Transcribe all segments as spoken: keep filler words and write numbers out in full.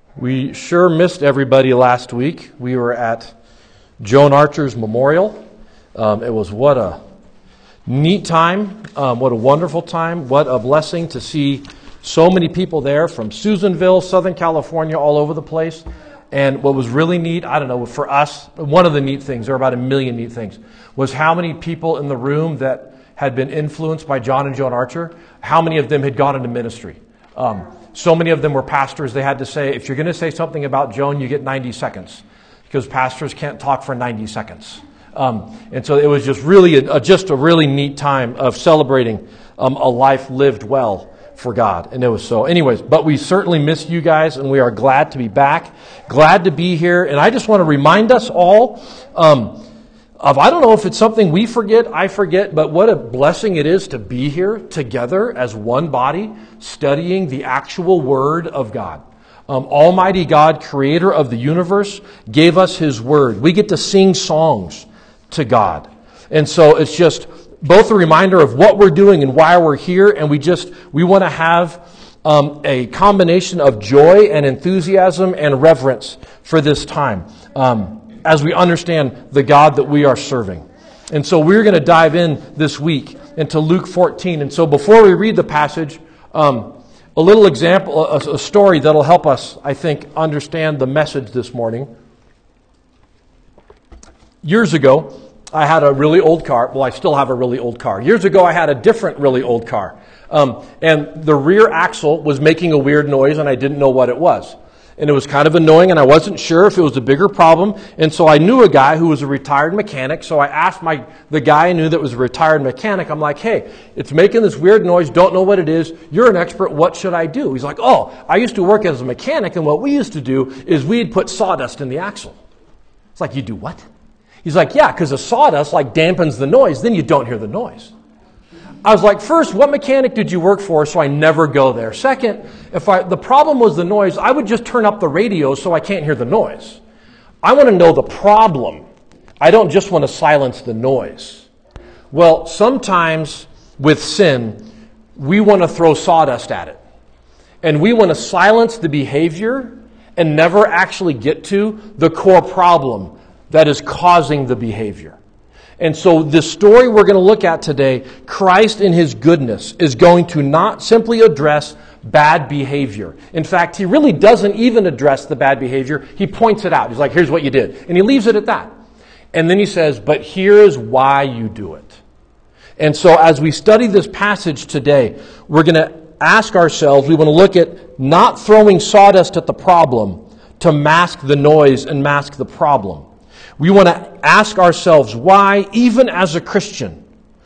We sure missed everybody last week. We were at Joan Archer's memorial. Um, it was what a neat time, um, what a wonderful time, what a blessing to see so many people there from Susanville, Southern California, all over the place. And what was really neat, I don't know, for us, one of the neat things, there were about a million neat things, was how many people in the room that had been influenced by John and Joan Archer, how many of them had gone into ministry. Um, So many of them were pastors. They had to say, if you're going to say something about Joan, you get ninety seconds. Because pastors can't talk for ninety seconds. Um, and so it was just really, a, a, just a really neat time of celebrating um, a life lived well for God. And it was so. Anyways, but we certainly miss you guys, and we are glad to be back. Glad to be here. And I just want to remind us all um, of, I don't know if it's something we forget, I forget, but what a blessing it is to be here together as one body, studying the actual Word of God. Um, Almighty God, creator of the universe, gave us His Word. We get to sing songs to God. And so it's just both a reminder of what we're doing and why we're here, and we just, we want to have um, a combination of joy and enthusiasm and reverence for this time. Um, as we understand the God that we are serving. And so we're going to dive in this week into Luke fourteen. And so before we read the passage, um, a little example, a, a story that'll help us, I think, understand the message this morning. Years ago, I had a really old car. Well, I still have a really old car. Years ago, I had a different really old car. Um, and the rear axle was making a weird noise, and I didn't know what it was. And it was kind of annoying, and I wasn't sure if it was a bigger problem. And so I knew a guy who was a retired mechanic. So I asked my the guy I knew that was a retired mechanic, I'm like, hey, it's making this weird noise, don't know what it is. You're an expert, what should I do? He's like, oh, I used to work as a mechanic, and what we used to do is we'd put sawdust in the axle. It's like, you do what? He's like, yeah, because the sawdust like dampens the noise, then you don't hear the noise. I was like, first, what mechanic did you work for so I never go there? Second, if I, the problem was the noise, I would just turn up the radio so I can't hear the noise. I want to know the problem. I don't just want to silence the noise. Well, sometimes with sin, we want to throw sawdust at it. And we want to silence the behavior and never actually get to the core problem that is causing the behavior. And so this story we're going to look at today, Christ in His goodness is going to not simply address bad behavior. In fact, He really doesn't even address the bad behavior. He points it out. He's like, here's what you did. And He leaves it at that. And then He says, but here's why you do it. And so as we study this passage today, we're going to ask ourselves, we want to look at not throwing sawdust at the problem to mask the noise and mask the problem. We want to ask ourselves, why, even as a Christian,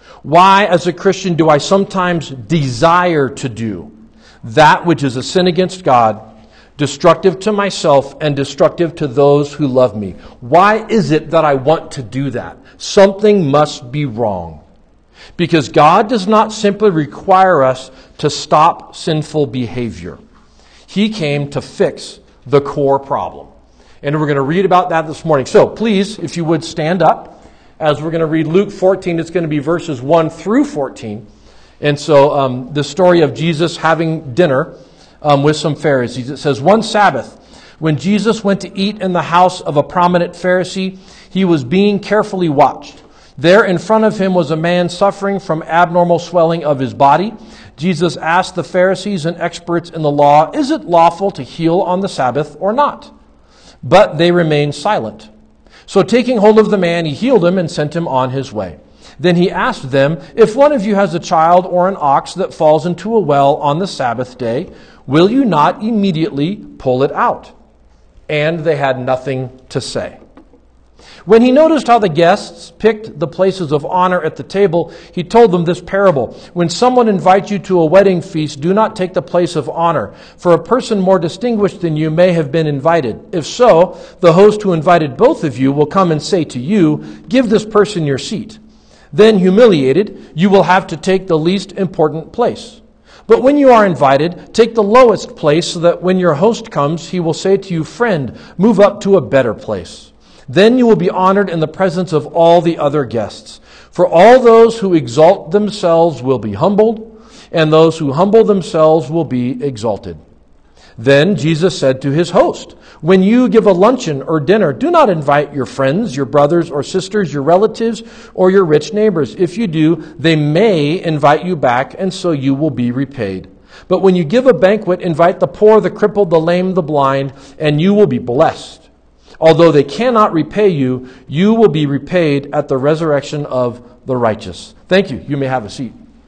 why as a Christian do I sometimes desire to do that which is a sin against God, destructive to myself, and destructive to those who love me? Why is it that I want to do that? Something must be wrong. Because God does not simply require us to stop sinful behavior. He came to fix the core problem. And we're going to read about that this morning. So please, if you would stand up as we're going to read Luke fourteen. It's going to be verses one through fourteen. And so um, the story of Jesus having dinner um, with some Pharisees. It says, one Sabbath, when Jesus went to eat in the house of a prominent Pharisee, he was being carefully watched. There in front of him was a man suffering from abnormal swelling of his body. Jesus asked the Pharisees and experts in the law, is it lawful to heal on the Sabbath or not? But they remained silent. So taking hold of the man, he healed him and sent him on his way. Then he asked them, if one of you has a child or an ox that falls into a well on the Sabbath day, will you not immediately pull it out? And they had nothing to say. When he noticed how the guests picked the places of honor at the table, he told them this parable. When someone invites you to a wedding feast, do not take the place of honor, for a person more distinguished than you may have been invited. If so, the host who invited both of you will come and say to you, give this person your seat. Then, humiliated, you will have to take the least important place. But when you are invited, take the lowest place so that when your host comes, he will say to you, friend, move up to a better place. Then you will be honored in the presence of all the other guests. For all those who exalt themselves will be humbled, and those who humble themselves will be exalted. Then Jesus said to his host, "When you give a luncheon or dinner, do not invite your friends, your brothers or sisters, your relatives, or your rich neighbors. If you do, they may invite you back, and so you will be repaid. But when you give a banquet, invite the poor, the crippled, the lame, the blind, and you will be blessed. Although they cannot repay you, you will be repaid at the resurrection of the righteous." Thank you. You may have a seat.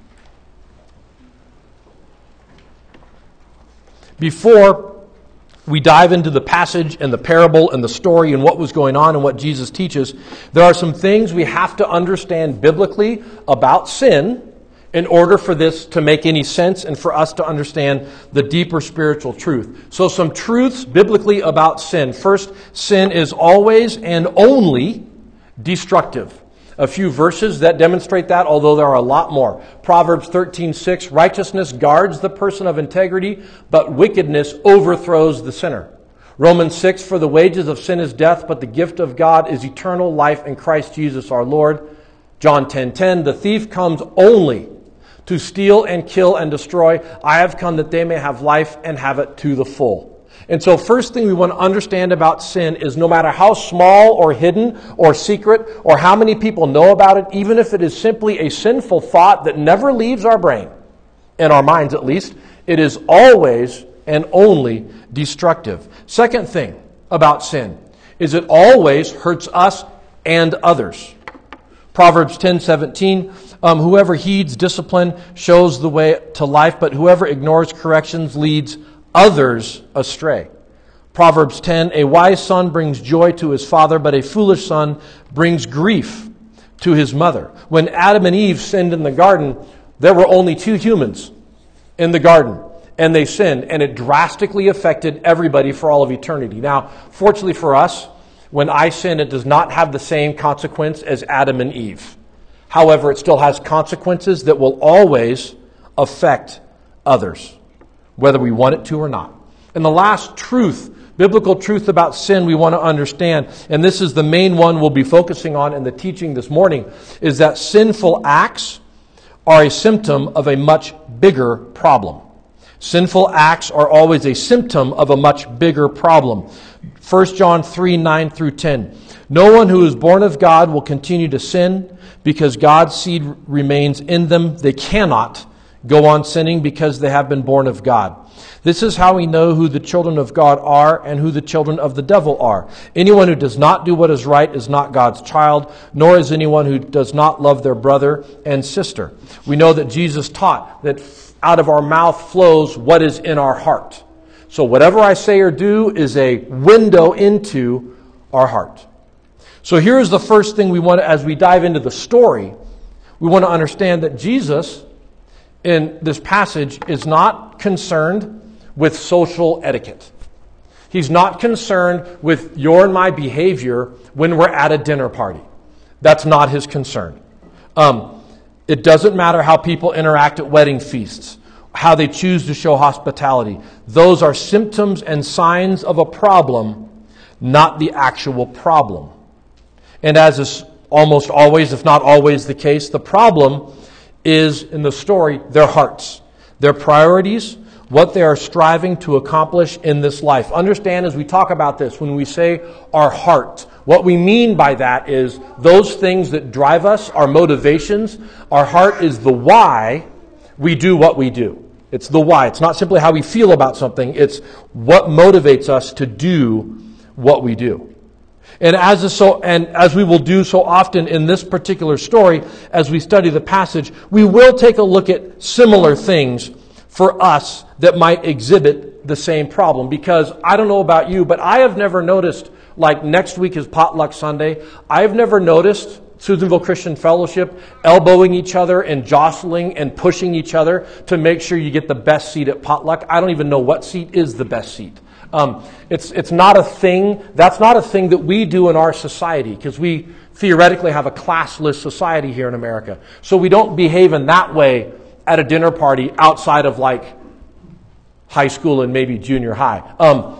Before we dive into the passage and the parable and the story and what was going on and what Jesus teaches, there are some things we have to understand biblically about sin in order for this to make any sense and for us to understand the deeper spiritual truth. So some truths biblically about sin. First, sin is always and only destructive. A few verses that demonstrate that, although there are a lot more. Proverbs thirteen six, "Righteousness guards the person of integrity, but wickedness overthrows the sinner." Romans six, "For the wages of sin is death, but the gift of God is eternal life in Christ Jesus our Lord." John ten ten, "The thief comes only to steal and kill and destroy. I have come that they may have life and have it to the full." And so first thing we want to understand about sin is no matter how small or hidden or secret or how many people know about it, even if it is simply a sinful thought that never leaves our brain, in our minds at least, it is always and only destructive. Second thing about sin is it always hurts us and others. Proverbs ten seventeen, um, "Whoever heeds discipline shows the way to life, but whoever ignores corrections leads others astray." Proverbs ten, "A wise son brings joy to his father, but a foolish son brings grief to his mother." When Adam and Eve sinned in the garden, there were only two humans in the garden, and they sinned, and it drastically affected everybody for all of eternity. Now, fortunately for us, when I sin, it does not have the same consequence as Adam and Eve. However, it still has consequences that will always affect others, whether we want it to or not. And the last truth, biblical truth about sin we want to understand, and this is the main one we'll be focusing on in the teaching this morning, is that sinful acts are a symptom of a much bigger problem. Sinful acts are always a symptom of a much bigger problem. First John three, nine through ten. "No one who is born of God will continue to sin because God's seed remains in them. They cannot go on sinning because they have been born of God. This is how we know who the children of God are and who the children of the devil are. Anyone who does not do what is right is not God's child, nor is anyone who does not love their brother and sister." We know that Jesus taught that out of our mouth flows what is in our heart. So whatever I say or do is a window into our heart. So here's the first thing we want to, as we dive into the story, we want to understand that Jesus in this passage is not concerned with social etiquette. He's not concerned with your and my behavior when we're at a dinner party. That's not his concern. Um, it doesn't matter how people interact at wedding feasts, how they choose to show hospitality. Those are symptoms and signs of a problem, not the actual problem. And as is almost always, if not always the case, the problem is, in the story, their hearts, their priorities, what they are striving to accomplish in this life. Understand as we talk about this, when we say our heart, what we mean by that is those things that drive us, our motivations. Our heart is the why we do what we do. It's the why. It's not simply how we feel about something. It's what motivates us to do what we do. And as is so, and as we will do so often in this particular story, as we study the passage, we will take a look at similar things for us that might exhibit the same problem. Because I don't know about you, but I have never noticed, like next week is Potluck Sunday, I have never noticed Susanville Christian Fellowship elbowing each other and jostling and pushing each other to make sure you get the best seat at potluck. I don't even know what seat is the best seat. Um, it's it's not a thing. That's not a thing that we do in our society, because we theoretically have a classless society here in America. So we don't behave in that way at a dinner party outside of like high school and maybe junior high. Um,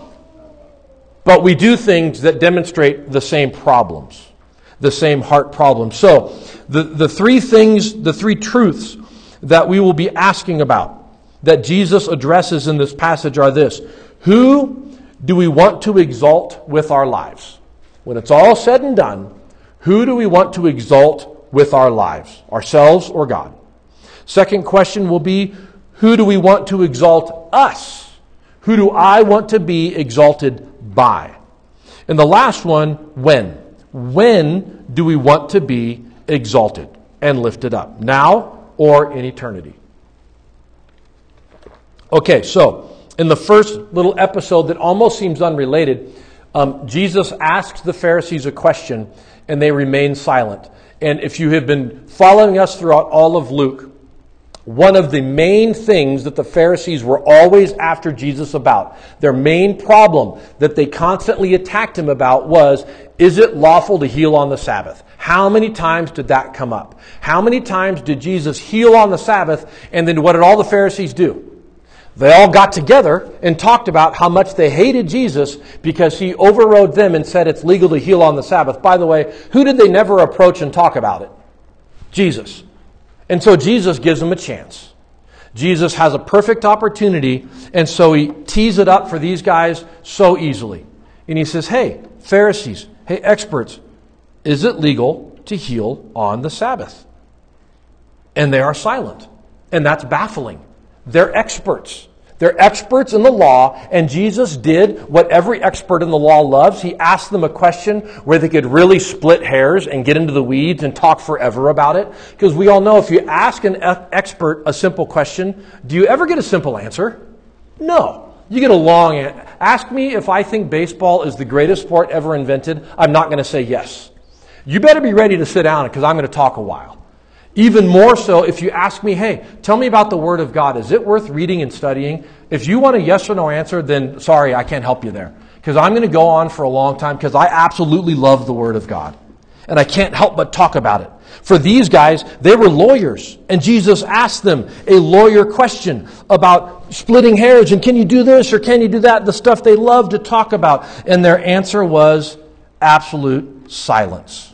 but we do things that demonstrate the same problems, the same heart problems. So the, the three things, the three truths that we will be asking about that Jesus addresses in this passage are this. Who do we want to exalt with our lives? When it's all said and done, who do we want to exalt with our lives? Ourselves or God? Second question will be, who do we want to exalt us? Who do I want to be exalted by? And the last one, when? When do we want to be exalted and lifted up? Now or in eternity? Okay, so in the first little episode that almost seems unrelated, um, Jesus asks the Pharisees a question and they remain silent. And if you have been following us throughout all of Luke, one of the main things that the Pharisees were always after Jesus about, their main problem that they constantly attacked him about was, is it lawful to heal on the Sabbath? How many times did that come up? How many times did Jesus heal on the Sabbath? And then what did all the Pharisees do? They all got together and talked about how much they hated Jesus because he overrode them and said it's legal to heal on the Sabbath. By the way, who did they never approach and talk about it? Jesus. And so Jesus gives them a chance. Jesus has a perfect opportunity, and so he tees it up for these guys so easily. And he says, hey, Pharisees, hey, experts, is it legal to heal on the Sabbath? And they are silent. And that's baffling. They're experts. They're experts in the law, and Jesus did what every expert in the law loves. He asked them a question where they could really split hairs and get into the weeds and talk forever about it. Because we all know if you ask an expert a simple question, do you ever get a simple answer? No. You get a long answer. Ask me if I think baseball is the greatest sport ever invented. I'm not going to say yes. You better be ready to sit down because I'm going to talk a while. Even more so if you ask me, hey, tell me about the Word of God. Is it worth reading and studying? If you want a yes or no answer, then sorry, I can't help you there. Because I'm going to go on for a long time because I absolutely love the Word of God. And I can't help but talk about it. For these guys, they were lawyers. And Jesus asked them a lawyer question about splitting hairs. And can you do this or can you do that? The stuff they love to talk about. And their answer was absolute silence.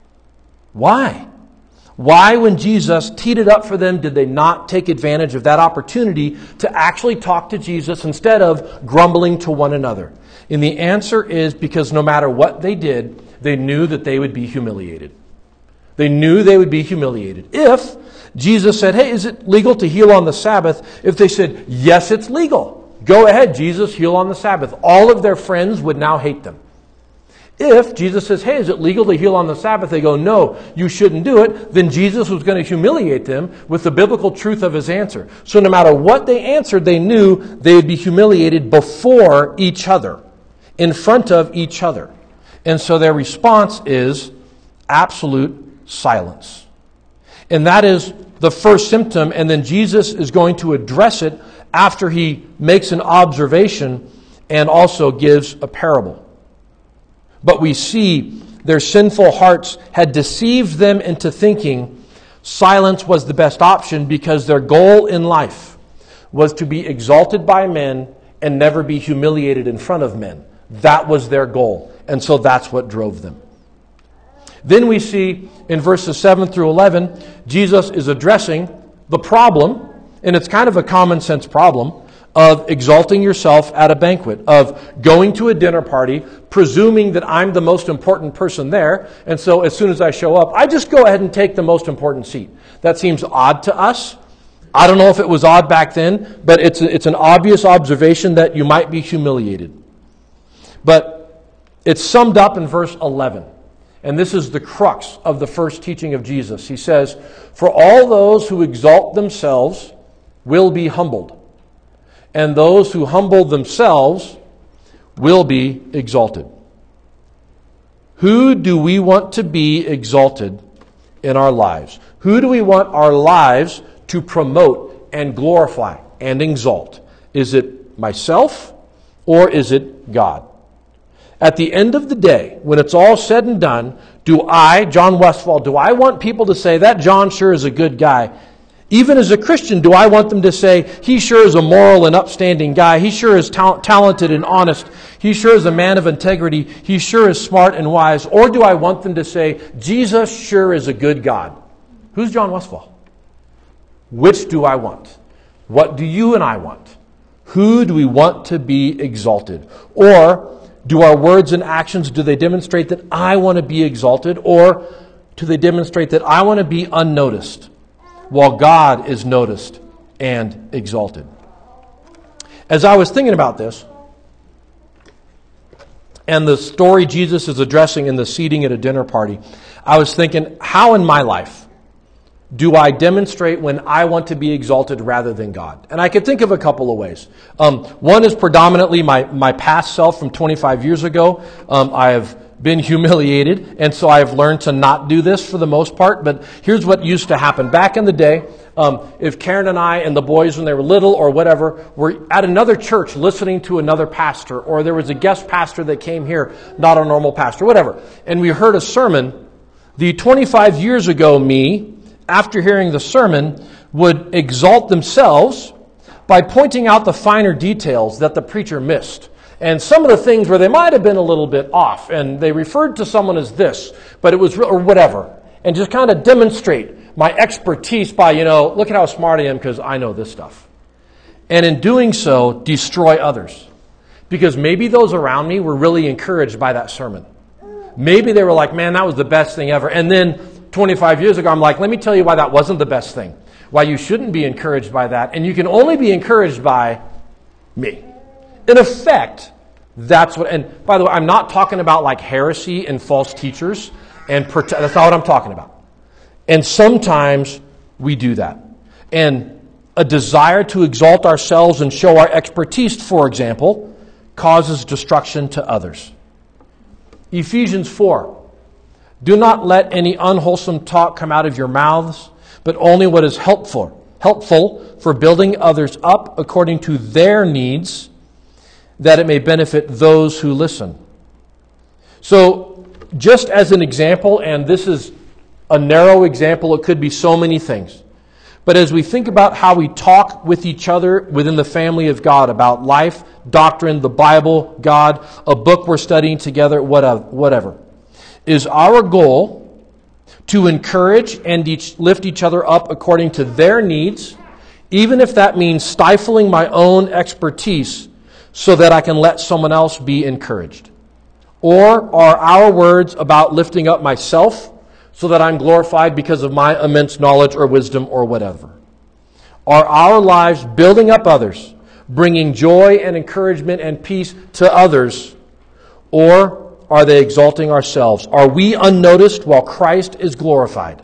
Why? Why, when Jesus teed it up for them, did they not take advantage of that opportunity to actually talk to Jesus instead of grumbling to one another? And the answer is because no matter what they did, they knew that they would be humiliated. They knew they would be humiliated. If Jesus said, hey, is it legal to heal on the Sabbath? If they said, yes, it's legal. Go ahead, Jesus, heal on the Sabbath. All of their friends would now hate them. If Jesus says, hey, is it legal to heal on the Sabbath? They go, no, you shouldn't do it. Then Jesus was going to humiliate them with the biblical truth of his answer. So no matter what they answered, they knew they would be humiliated before each other, in front of each other. And so their response is absolute silence. And that is the first symptom. And then Jesus is going to address it after he makes an observation and also gives a parable. But we see their sinful hearts had deceived them into thinking silence was the best option because their goal in life was to be exalted by men and never be humiliated in front of men. That was their goal. And so that's what drove them. Then we see in verses seven through eleven, Jesus is addressing the problem, and it's kind of a common sense problem, of exalting yourself at a banquet, of going to a dinner party, presuming that I'm the most important person there, and so as soon as I show up, I just go ahead and take the most important seat. That seems odd to us. I don't know if it was odd back then, but it's a, it's an obvious observation that you might be humiliated. But it's summed up in verse eleven, and this is the crux of the first teaching of Jesus. He says, "For all those who exalt themselves will be humbled, and those who humble themselves will be exalted." Who do we want to be exalted in our lives? Who do we want our lives to promote and glorify and exalt? Is it myself or is it God? At the end of the day, when it's all said and done, do I, John Westfall, do I want people to say, that John sure is a good guy? Even as a Christian, do I want them to say, he sure is a moral and upstanding guy. He sure is ta- talented and honest. He sure is a man of integrity. He sure is smart and wise. Or do I want them to say, Jesus sure is a good God? Who's John Westfall? Which do I want? What do you and I want? Who do we want to be exalted? Or do our words and actions, do they demonstrate that I want to be exalted? Or do they demonstrate that I want to be unnoticed while God is noticed and exalted? As I was thinking about this, and the story Jesus is addressing in the seating at a dinner party, I was thinking, how in my life do I demonstrate when I want to be exalted rather than God? And I could think of a couple of ways. Um, one is predominantly my, my past self from twenty-five years ago. Um, I have been humiliated, and so I've learned to not do this for the most part. But here's what used to happen. Back in the day, um, if Karen and I and the boys when they were little or whatever were at another church listening to another pastor, or there was a guest pastor that came here, not a normal pastor, whatever, and we heard a sermon, the twenty-five years ago me, after hearing the sermon, would exalt themselves by pointing out the finer details that the preacher missed. And some of the things where they might have been a little bit off, and they referred to someone as this, but it was, or whatever, and just kind of demonstrate my expertise by, you know, look at how smart I am because I know this stuff. And in doing so, destroy others. Because maybe those around me were really encouraged by that sermon. Maybe they were like, man, that was the best thing ever. And then twenty-five years ago, I'm like, let me tell you why that wasn't the best thing. Why you shouldn't be encouraged by that. And you can only be encouraged by me. In effect, that's what, and by the way, I'm not talking about like heresy and false teachers. and prote- That's not what I'm talking about. And sometimes we do that. And a desire to exalt ourselves and show our expertise, for example, causes destruction to others. Ephesians four. Do not let any unwholesome talk come out of your mouths, but only what is helpful, helpful for building others up according to their needs, that it may benefit those who listen. So, just as an example, and this is a narrow example, it could be so many things. But as we think about how we talk with each other within the family of God about life, doctrine, the Bible, God, a book we're studying together, whatever, is our goal to encourage and each, lift each other up according to their needs, even if that means stifling my own expertise so that I can let someone else be encouraged? Or are our words about lifting up myself so that I'm glorified because of my immense knowledge or wisdom or whatever? Are our lives building up others, bringing joy and encouragement and peace to others, or are they exalting ourselves? Are we unnoticed while Christ is glorified?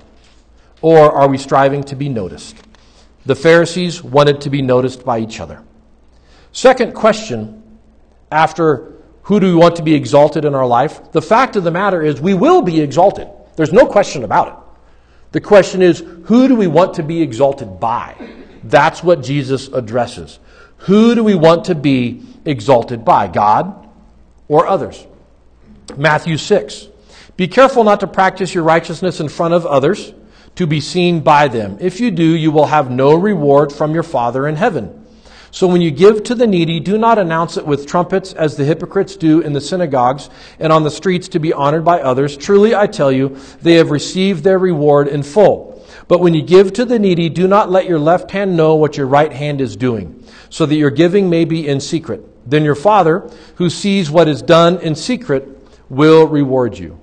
Or are we striving to be noticed? The Pharisees wanted to be noticed by each other. Second question, after who do we want to be exalted in our life? The fact of the matter is we will be exalted. There's no question about it. The question is, who do we want to be exalted by? That's what Jesus addresses. Who do we want to be exalted by? God or others? Matthew six. Be careful not to practice your righteousness in front of others to be seen by them. If you do, you will have no reward from your Father in heaven. So when you give to the needy, do not announce it with trumpets as the hypocrites do in the synagogues and on the streets to be honored by others. Truly, I tell you, they have received their reward in full. But when you give to the needy, do not let your left hand know what your right hand is doing, so that your giving may be in secret. Then your Father, who sees what is done in secret, will reward you.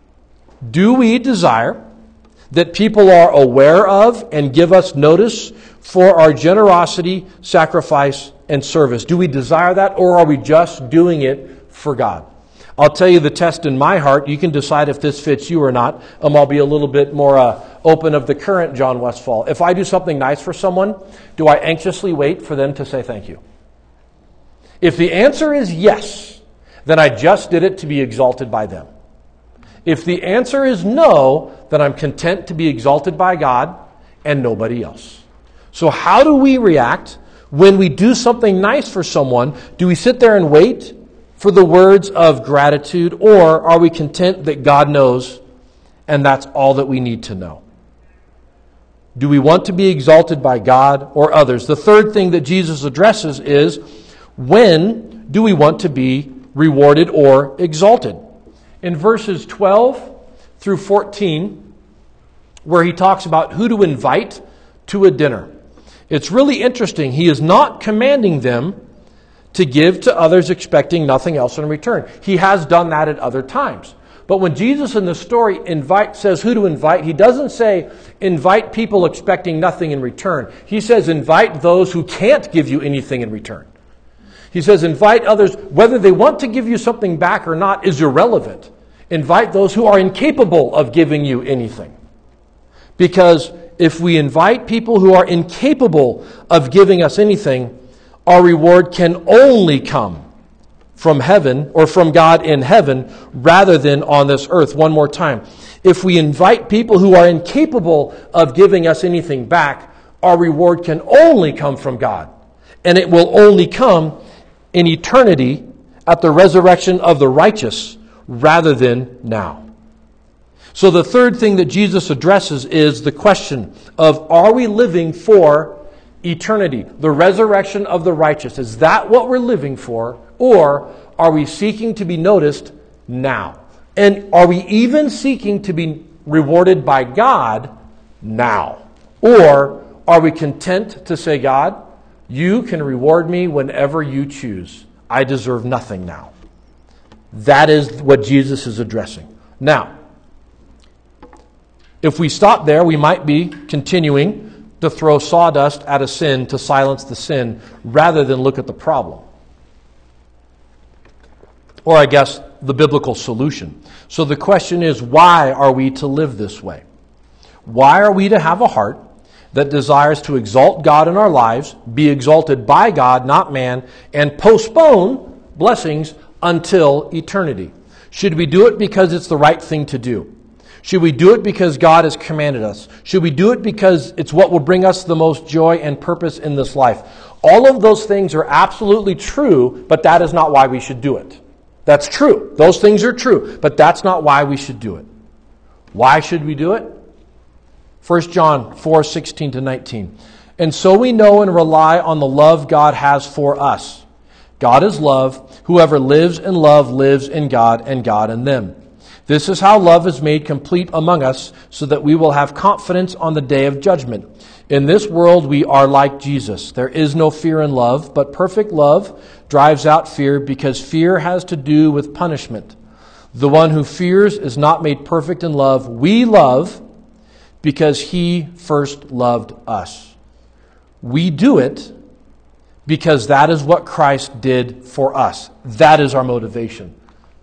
Do we desire that people are aware of and give us notice for our generosity, sacrifice, and service? Do we desire that, or are we just doing it for God? I'll tell you the test in my heart. You can decide if this fits you or not. Um, I'll be a little bit more uh, open of the current John Westfall. If I do something nice for someone, do I anxiously wait for them to say thank you? If the answer is yes, then I just did it to be exalted by them. If the answer is no, then I'm content to be exalted by God and nobody else. So how do we react when we do something nice for someone? Do we sit there and wait for the words of gratitude, or are we content that God knows and that's all that we need to know? Do we want to be exalted by God or others? The third thing that Jesus addresses is, when do we want to be rewarded or exalted? In verses twelve through fourteen, where he talks about who to invite to a dinner. It's really interesting. He is not commanding them to give to others expecting nothing else in return. He has done that at other times. But when Jesus in the story invite, says who to invite, he doesn't say invite people expecting nothing in return. He says invite those who can't give you anything in return. He says invite others, whether they want to give you something back or not is irrelevant. Invite those who are incapable of giving you anything. Because if we invite people who are incapable of giving us anything, our reward can only come from heaven or from God in heaven rather than on this earth. One more time. If we invite people who are incapable of giving us anything back, our reward can only come from God. And it will only come in eternity at the resurrection of the righteous rather than now. So the third thing that Jesus addresses is the question of, are we living for eternity? The resurrection of the righteous. Is that what we're living for? Or are we seeking to be noticed now? And are we even seeking to be rewarded by God now? Or are we content to say, God, you can reward me whenever you choose. I deserve nothing now. That is what Jesus is addressing. Now, if we stop there, we might be continuing to throw sawdust at a sin to silence the sin rather than look at the problem. Or I guess the biblical solution. So the question is, why are we to live this way? Why are we to have a heart that desires to exalt God in our lives, be exalted by God, not man, and postpone blessings until eternity? Should we do it because it's the right thing to do? Should we do it because God has commanded us? Should we do it because it's what will bring us the most joy and purpose in this life? All of those things are absolutely true, but that is not why we should do it. That's true. Those things are true, but that's not why we should do it. Why should we do it? First John four, sixteen to nineteen. And so we know and rely on the love God has for us. God is love. Whoever lives in love lives in God and God in them. This is how love is made complete among us, so that we will have confidence on the day of judgment. In this world we are like Jesus. There is no fear in love, but perfect love drives out fear, because fear has to do with punishment. The one who fears is not made perfect in love. We love because he first loved us. We do it because that is what Christ did for us. That is our motivation.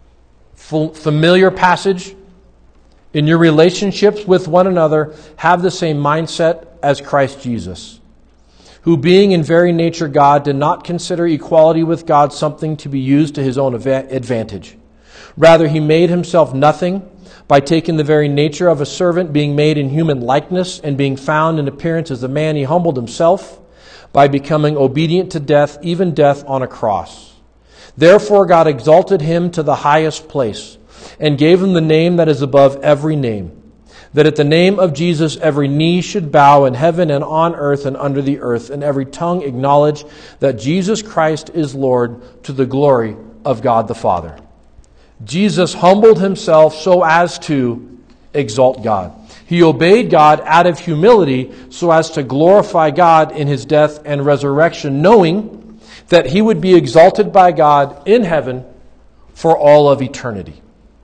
Familiar passage. In your relationships with one another, have the same mindset as Christ Jesus, who being in very nature God, did not consider equality with God something to be used to his own advantage. Rather, he made himself nothing by taking the very nature of a servant, being made in human likeness, and being found in appearance as a man, he humbled himself by becoming obedient to death, even death on a cross. Therefore God exalted him to the highest place and gave him the name that is above every name, that at the name of Jesus every knee should bow in heaven and on earth and under the earth, and every tongue acknowledge that Jesus Christ is Lord, to the glory of God the Father. Jesus humbled himself so as to exalt God. He obeyed God out of humility so as to glorify God in his death and resurrection, knowing that he would be exalted by God in heaven for all of eternity.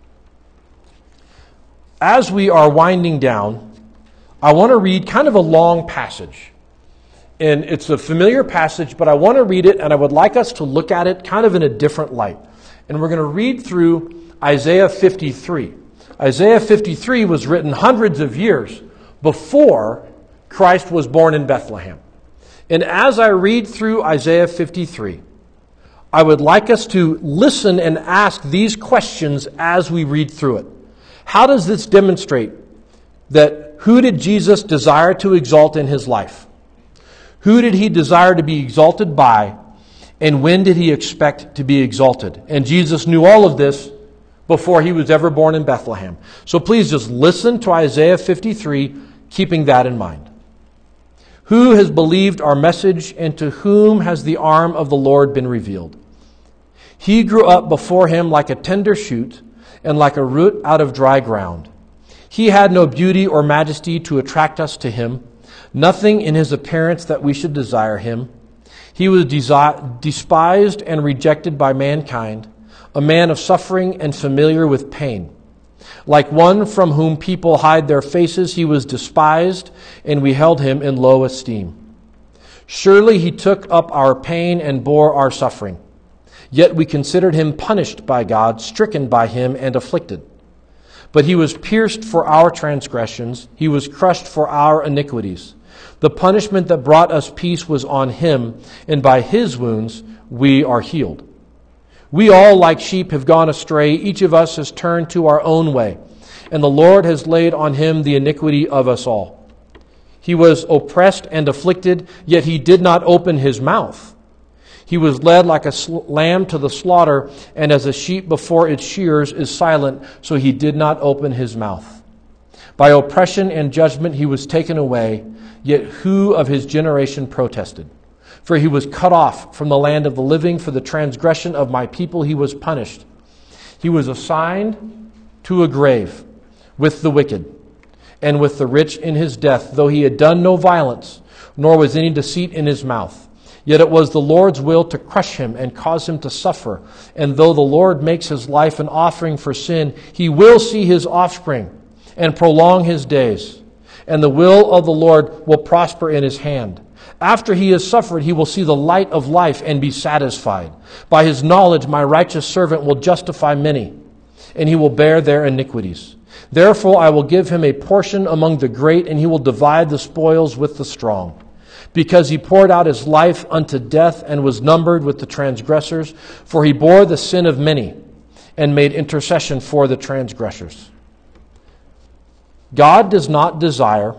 As we are winding down, I want to read kind of a long passage. And it's a familiar passage, but I want to read it, and I would like us to look at it kind of in a different light. And we're going to read through Isaiah fifty-three. Isaiah fifty-three was written hundreds of years before Christ was born in Bethlehem. And as I read through Isaiah fifty-three, I would like us to listen and ask these questions as we read through it. How does this demonstrate that who did Jesus desire to exalt in his life? Who did he desire to be exalted by? And when did he expect to be exalted? And Jesus knew all of this before he was ever born in Bethlehem. So please just listen to Isaiah fifty-three, keeping that in mind. Who has believed our message, and to whom has the arm of the Lord been revealed? He grew up before him like a tender shoot, and like a root out of dry ground. He had no beauty or majesty to attract us to him, nothing in his appearance that we should desire him. He was desi- despised and rejected by mankind, a man of suffering and familiar with pain. Like one from whom people hide their faces, he was despised, and we held him in low esteem. Surely he took up our pain and bore our suffering. Yet we considered him punished by God, stricken by him, and afflicted. But he was pierced for our transgressions, he was crushed for our iniquities. The punishment that brought us peace was on him, and by his wounds we are healed. We all, like sheep, have gone astray. Each of us has turned to our own way, and the Lord has laid on him the iniquity of us all. He was oppressed and afflicted, yet he did not open his mouth. He was led like a lamb to the slaughter, and as a sheep before its shearers is silent, so he did not open his mouth. By oppression and judgment he was taken away, yet who of his generation protested? For he was cut off from the land of the living. For the transgression of my people he was punished. He was assigned to a grave with the wicked and with the rich in his death, though he had done no violence, nor was any deceit in his mouth. Yet it was the Lord's will to crush him and cause him to suffer. And though the Lord makes his life an offering for sin, he will see his offspring and prolong his days. And the will of the Lord will prosper in his hand. After he has suffered, he will see the light of life and be satisfied. By his knowledge, my righteous servant will justify many, and he will bear their iniquities. Therefore, I will give him a portion among the great, and he will divide the spoils with the strong. Because he poured out his life unto death and was numbered with the transgressors, for he bore the sin of many and made intercession for the transgressors. God does not desire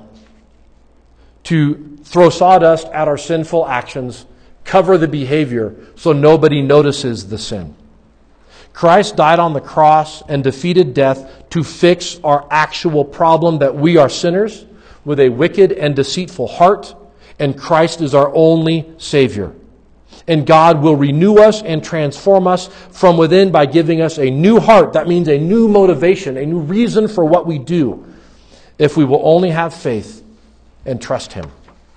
to throw sawdust at our sinful actions, cover the behavior so nobody notices the sin. Christ died on the cross and defeated death to fix our actual problem that we are sinners with a wicked and deceitful heart, and Christ is our only Savior. And God will renew us and transform us from within by giving us a new heart. That means a new motivation, a new reason for what we do, if we will only have faith and trust him.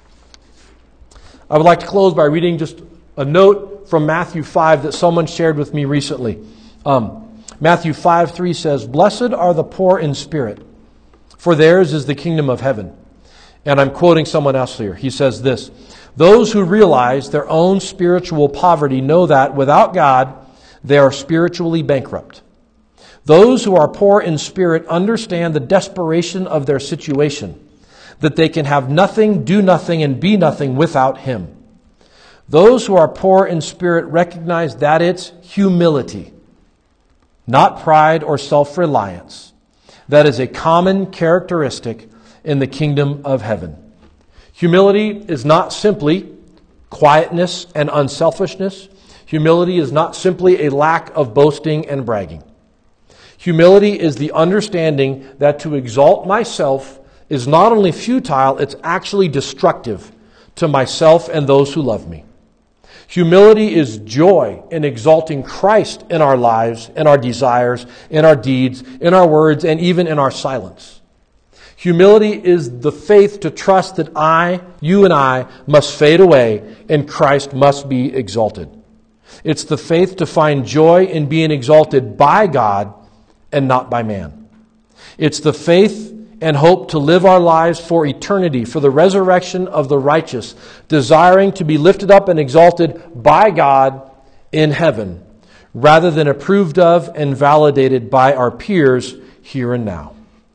I would like to close by reading just a note from Matthew five that someone shared with me recently. Um, Matthew five three says, "Blessed are the poor in spirit, for theirs is the kingdom of heaven." And I'm quoting someone else here. He says this, "Those who realize their own spiritual poverty know that without God, they are spiritually bankrupt. Those who are poor in spirit understand the desperation of their situation, that they can have nothing, do nothing, and be nothing without him. Those who are poor in spirit recognize that it's humility, not pride or self-reliance, that is a common characteristic in the kingdom of heaven. Humility is not simply quietness and unselfishness. Humility is not simply a lack of boasting and bragging. Humility is the understanding that to exalt myself is not only futile, it's actually destructive to myself and those who love me. Humility is joy in exalting Christ in our lives, in our desires, in our deeds, in our words, and even in our silence. Humility is the faith to trust that I, you and I, must fade away and Christ must be exalted. It's the faith to find joy in being exalted by God and not by man. It's the faith and hope to live our lives for eternity, for the resurrection of the righteous, desiring to be lifted up and exalted by God in heaven, rather than approved of and validated by our peers here and now.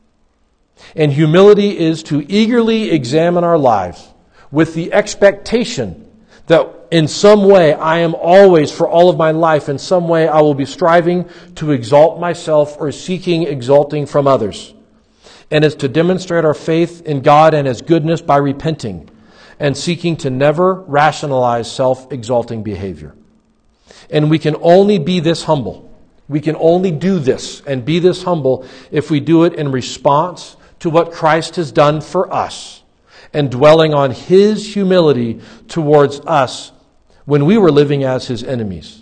And humility is to eagerly examine our lives with the expectation that in some way I am always, for all of my life, in some way I will be striving to exalt myself or seeking exalting from others. And is to demonstrate our faith in God and His goodness by repenting and seeking to never rationalize self-exalting behavior. And we can only be this humble. We can only do this and be this humble if we do it in response to what Christ has done for us and dwelling on His humility towards us when we were living as His enemies.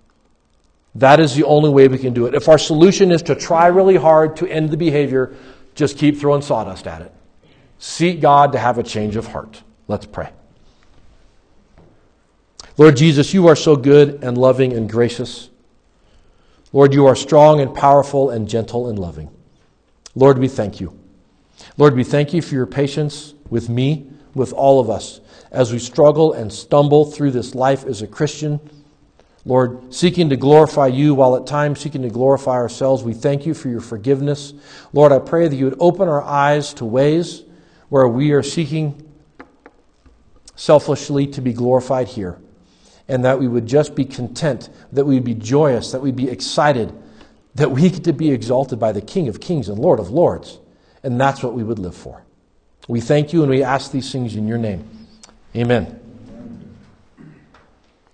That is the only way we can do it. If our solution is to try really hard to end the behavior, just keep throwing sawdust at it. Seek God to have a change of heart. Let's pray. Lord Jesus, you are so good and loving and gracious. Lord, you are strong and powerful and gentle and loving. Lord, we thank you. Lord, we thank you for your patience with me, with all of us, as we struggle and stumble through this life as a Christian. Lord, seeking to glorify you while at times seeking to glorify ourselves. We thank you for your forgiveness. Lord, I pray that you would open our eyes to ways where we are seeking selfishly to be glorified here, and that we would just be content, that we would be joyous, that we'd be excited, that we get to be exalted by the King of Kings and Lord of Lords. And that's what we would live for. We thank you and we ask these things in your name. Amen.